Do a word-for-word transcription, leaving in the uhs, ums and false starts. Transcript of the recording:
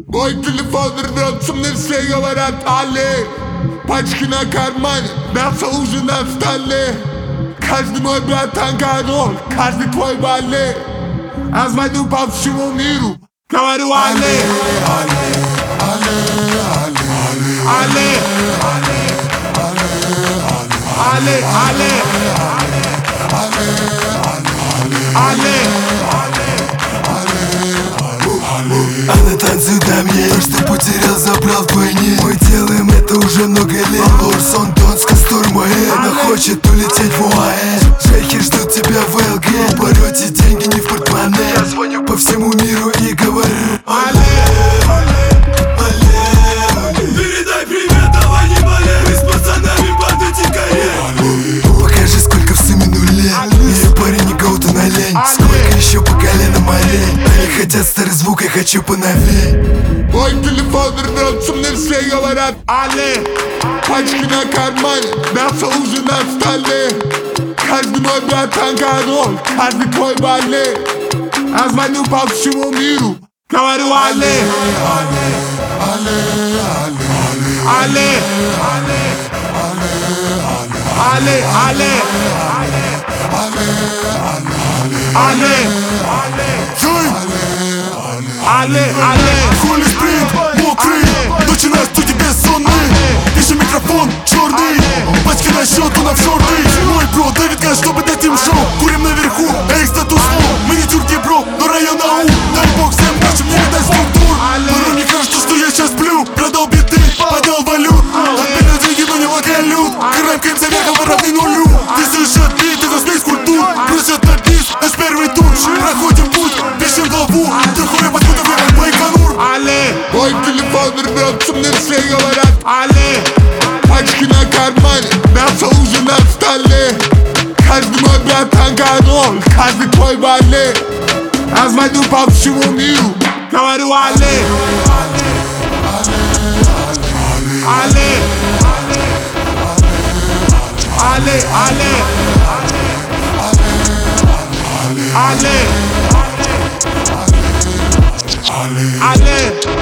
Мой телефон рвется, мне все говорят «Али». Пачки на кармане, мясо уже на столе. Каждый мой братан король, каждый твой балет. Я звоню по всему миру, говорю «Али». Али, Али, Али, Али, Али, Али. Она танцует на мне, то, что потерял, забрал вдвойне. Мы делаем это уже много лет. Лорсон, Донс, Кастурмаэ. Она хочет улететь в УАЭ. Шейхер ждут тебя в ЛГ. В полете деньги не в портмоне. Я звоню по всему миру и говорю «Алле, передай привет, давай не болей. Мы с пацанами под эти каре. Покажи, сколько в сумме нулей. Ее парень не гоута на лень. Сколько еще по колено морей. Они хотят старый звук, я хочу поновей. Мой телефон рвется, мне все говорят «Али». Пачки на кармане, мясо уже на столе. Каждый мой братан король, каждый твой балет. Я звоню по всему миру, говорю «Али». Али, Али, Али, Али, Али, Али, Али, Али. Хули спринт, мокрый, ночи на студии бессонный. Еще микрофон черный, пачки на счету на шорты. Мой бро, Дэвид Гаш, чтобы дать им шоу. Курим наверху, эх, статус фу. Мы не тюрки, бро, но район АУ. Дай бог всем нашим, не видать структур. Порой мне кажется, что я сейчас сплю. Продал биты, поднял валют. Отменил деньги, но не локалют. Карамкаемся вверх, обратный нулю. Ты слышишь бит, это смесь культур. Бросят на бис, наш первый тур. Проходим путь, пишем главу. Ты хуя подкуда вверх, Байконур. Али, мой телефон рвется, мне все говорят «Али». Пачки на кармане, мясо уже на столе. Каждый мой братан король, каждый твой балет. Я звоню по всему миру, говорю «Али». Али, Али, Али, Али, Али, Али.